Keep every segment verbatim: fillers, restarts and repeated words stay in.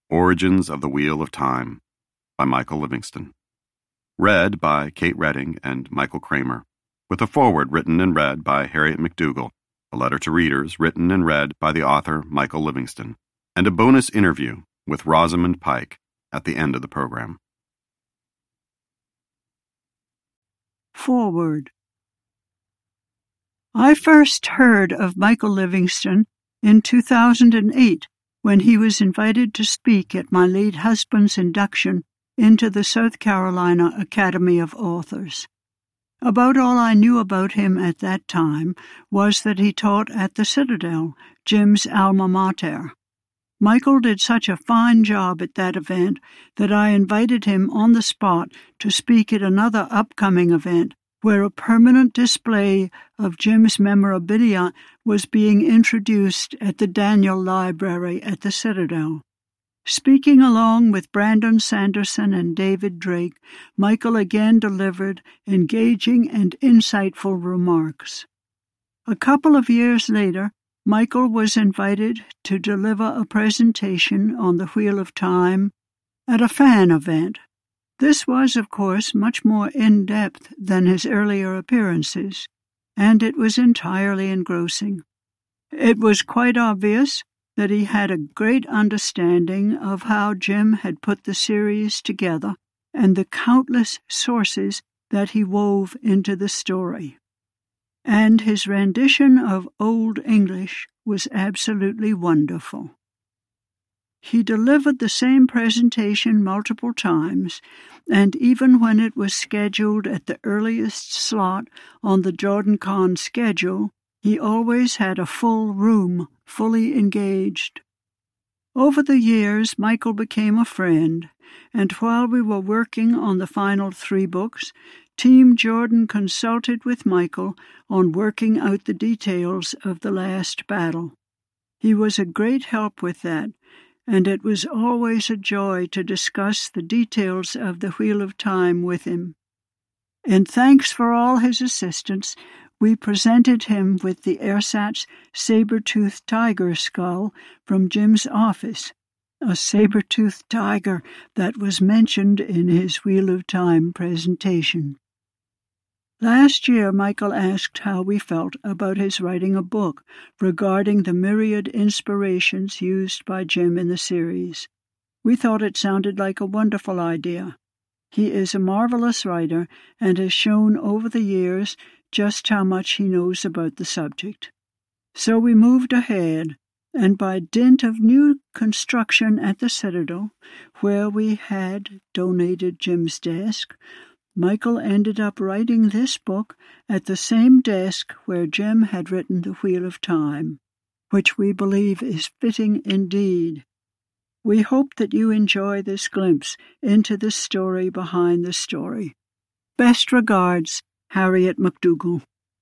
Origins of the Wheel of Time by Michael Livingston. Read by Kate Redding and Michael Kramer, with a foreword written and read by Harriet McDougall, a letter to readers written and read by the author Michael Livingston, and a bonus interview with Rosamund Pike at the end of the program. Foreword. I first heard of Michael Livingston in two thousand eight when he was invited to speak at my late husband's induction into the South Carolina Academy of Authors. About all I knew about him at that time was that he taught at the Citadel, Jim's alma mater. Michael did such a fine job at that event that I invited him on the spot to speak at another upcoming event where a permanent display of Jim's memorabilia was being introduced at the Daniel Library at the Citadel. Speaking along with Brandon Sanderson and David Drake, Michael again delivered engaging and insightful remarks. A couple of years later, Michael was invited to deliver a presentation on the Wheel of Time at a fan event. This was, of course, much more in-depth than his earlier appearances, and it was entirely engrossing. It was quite obvious that he had a great understanding of how Jim had put the series together and the countless sources that he wove into the story. And his rendition of Old English was absolutely wonderful. He delivered the same presentation multiple times, and even when it was scheduled at the earliest slot on the JordanCon schedule, he always had a full room, fully engaged. Over the years, Michael became a friend, and while we were working on the final three books, Team Jordan consulted with Michael on working out the details of the last battle. He was a great help with that, and it was always a joy to discuss the details of the Wheel of Time with him. In thanks for all his assistance, we presented him with the ersatz saber-toothed tiger skull from Jim's office, a saber-toothed tiger that was mentioned in his Wheel of Time presentation. Last year, Michael asked how we felt about his writing a book regarding the myriad inspirations used by Jim in the series. We thought it sounded like a wonderful idea. He is a marvelous writer and has shown over the years just how much he knows about the subject. So we moved ahead, and by dint of new construction at the Citadel, where we had donated Jim's desk, Michael ended up writing this book at the same desk where Jim had written The Wheel of Time, which we believe is fitting indeed. We hope that you enjoy this glimpse into the story behind the story. Best regards, Harriet McDougall.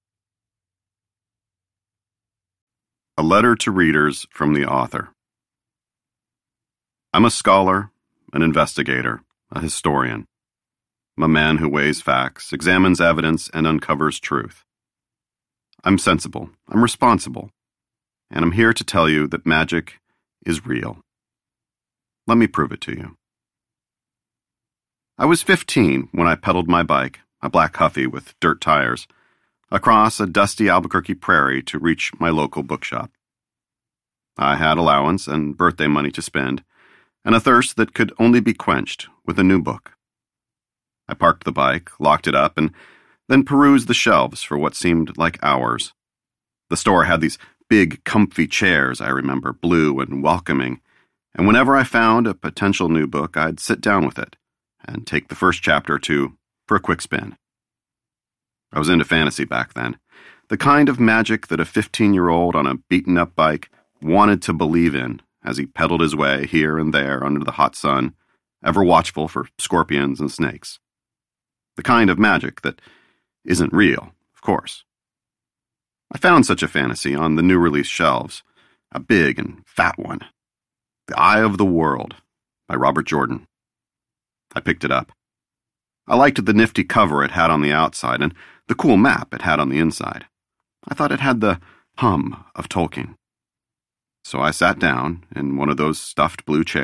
A letter to readers from the author. I'm a scholar, an investigator, a historian. I'm a man who weighs facts, examines evidence, and uncovers truth. I'm sensible, I'm responsible, and I'm here to tell you that magic is real. Let me prove it to you. I was fifteen when I pedaled my bike, a black Huffy with dirt tires, across a dusty Albuquerque prairie to reach my local bookshop. I had allowance and birthday money to spend, and a thirst that could only be quenched with a new book. I parked the bike, locked it up, and then perused the shelves for what seemed like hours. The store had these big, comfy chairs, I remember, blue and welcoming, and whenever I found a potential new book, I'd sit down with it and take the first chapter or two for a quick spin. I was into fantasy back then, the kind of magic that a fifteen-year-old on a beaten-up bike wanted to believe in as he pedaled his way here and there under the hot sun, ever watchful for scorpions and snakes. The kind of magic that isn't real, of course. I found such a fantasy on the new release shelves, a big and fat one. The Eye of the World by Robert Jordan. I picked it up. I liked the nifty cover it had on the outside and the cool map it had on the inside. I thought it had the hum of Tolkien. So I sat down in one of those stuffed blue chairs